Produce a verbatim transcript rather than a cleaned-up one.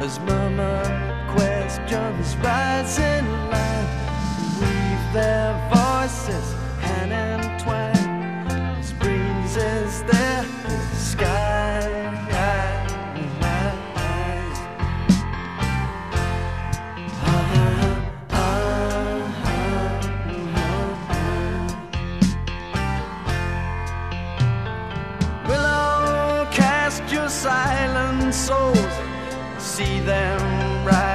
as murmured questions rise in line, weave their voices hand in twine, as breezes their sky. Willow, cast your silent souls, see them rise.